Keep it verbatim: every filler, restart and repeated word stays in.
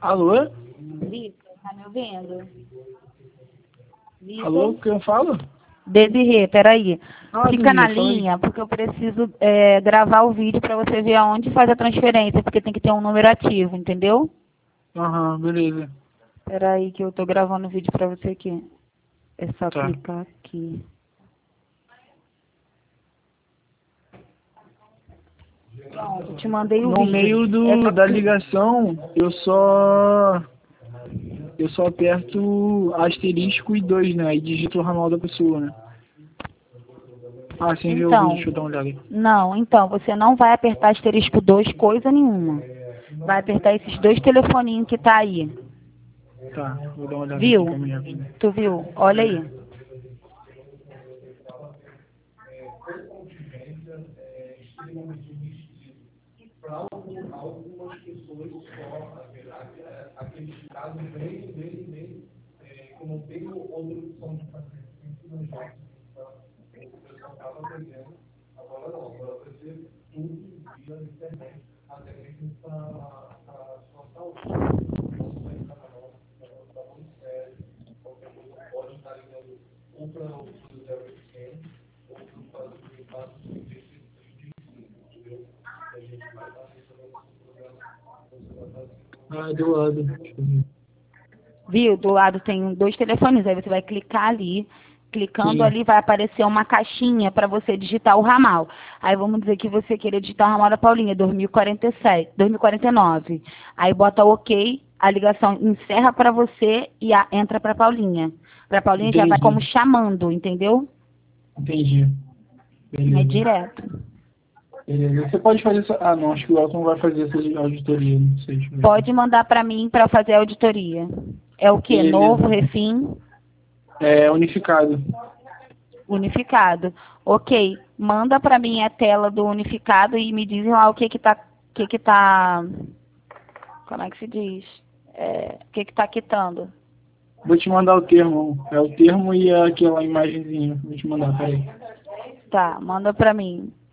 Alô? Vitor, tá me ouvindo? Vitor? Alô, quem fala? Desirê, peraí. Ah, Fica na Desirê, fala aí. linha, porque eu preciso é, gravar o vídeo para você ver aonde faz a transferência, porque tem que ter um número ativo, entendeu? Aham, beleza. Peraí que eu tô gravando o vídeo para você aqui. É só Tá. clicar aqui. Pronto, eu te mandei o No vídeo. meio É do, só da cli- ligação, eu só... Eu só aperto asterisco e dois, né? Aí digito o ramal da pessoa, né? Ah, sim, viu o vídeo, Então, deixa eu dar uma olhada aí. não, então, você não vai apertar asterisco dois coisa nenhuma. Vai apertar esses dois telefoninhos que tá aí. Tá, vou dar uma olhada aqui, Viu? calma aí rapidinho. Tu viu? Olha aí. Ah, do lado. Deixa eu ver. Viu? Do lado tem dois telefones. Aí você vai clicar ali. Clicando Sim, ali vai aparecer uma caixinha para você digitar o ramal. Aí vamos dizer que você queira digitar o ramal da Paulinha, dois mil e quarenta e sete, dois mil e quarenta e nove. Aí bota OK, a ligação encerra para você e a, entra para Paulinha. Para Paulinha já vai como entendi. chamando, entendeu? Entendi. É Beleza. direto. Beleza. Você pode fazer essa... Ah, não, acho que o Elton vai fazer essa auditoria, não sei. Deixa eu ver aqui. Pode mandar para mim para fazer a auditoria. É o que? Novo, Beleza. refim, É unificado. unificado. Ok, manda para mim a tela do unificado e me diz lá o que que tá, o que que tá, como é que se diz? É, o que que tá quitando. Vou te mandar o termo. É o termo e aquela imagenzinha. Vou te mandar, peraí. Tá, manda para mim.